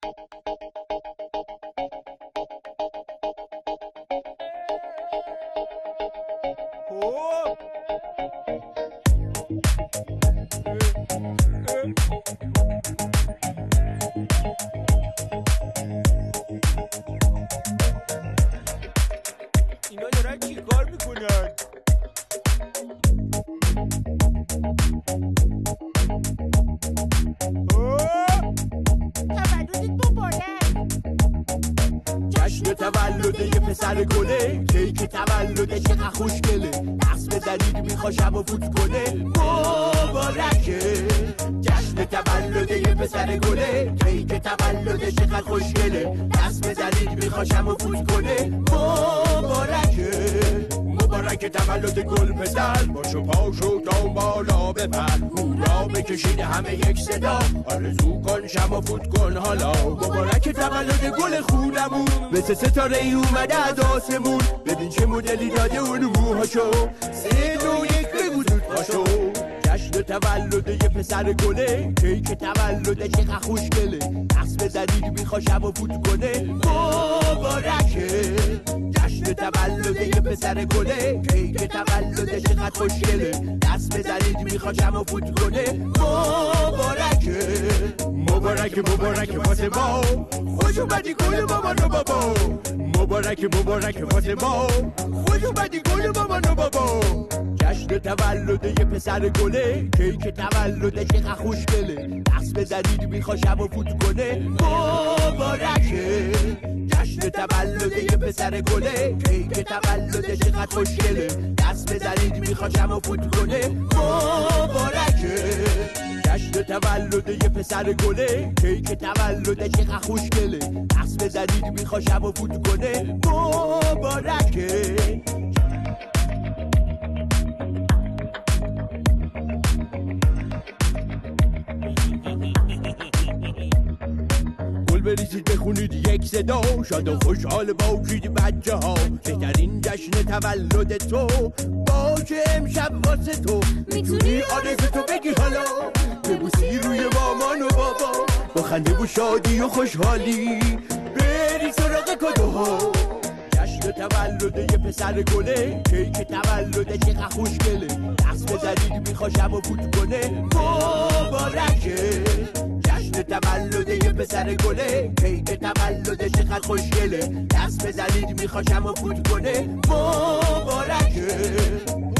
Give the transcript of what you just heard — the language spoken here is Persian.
اینا دارن چی کار میکنن؟ تولدت مبارک. جشن تولد یه پسر گله، کیک تولد چقدر خوشگله، دست بزنید میخوا شب و فوت کنه، مبارکه. جشن تولد یه پسر گله، کیک تولد چقدر خوشگله، دست بزنید میخوا شب و فوت کنه، مبارکه. مبارک تولد گل پسر، باشو پاشو دام بالا بپر، هورا بکشید همه یک صدا، آرزو کن شب و فوت کن حالا. مبارک تولد گل خونمون، مثل ستاره ای اومده از آسمون، ببین چه مدلی داده اون موهاشو، 3 2 1 بگو زود پاشو. جشن تولد یه پسر گله، کیک تولد چقدر خوشگله، دست بزنید میخوا شب و فوت کنه، مبارکه. جشن تولد یه پسر گله، کیک تولد چقدر خوشگله، دست بزنید میخوا شب و فوت کنه، مبارکه. مبارک مبارک واسه ما، خوش اومدی گل مامان و بابا، مبارک مبارک واسه ما، خوش اومدی گل مامان و بابا. جشن تولد یه پسر گله، کیک تولد چقدر خوشگله، دست بزنید میخوا شب و فوت کنه، مبارکه. جشن تولد یه پسر گله، کیک تولد چقدر خوشگله، دست بزنید میخوا شب و فوت کنه، مبارکه. جشن تولد یه پسر گله، کیک تولد چقدر خوشگله، دست بزنید میخوا شب و فوت کنه، مبارکه. گل بریزید بخونید یک صدا، شاد و خوشحال باشید بچه ها، بهترین جشن تولد تو باشه امشب واسه تو. میتونی آرزوتو بگی حالا، ببوسی روی مامان و بابا، با خنده و شادی و خوشحالی بری سراغ کادوها. جشن تولد یه پسر گله، کیک تولد چقدر خوشگله، دست بزنید میخوا شب و فوت کنه، مبارکه. جشن تولد یه پسر گله، کیک تولد چقدر خوشگله، دست بزنید میخوا شب و فوت کنه، مبارکه.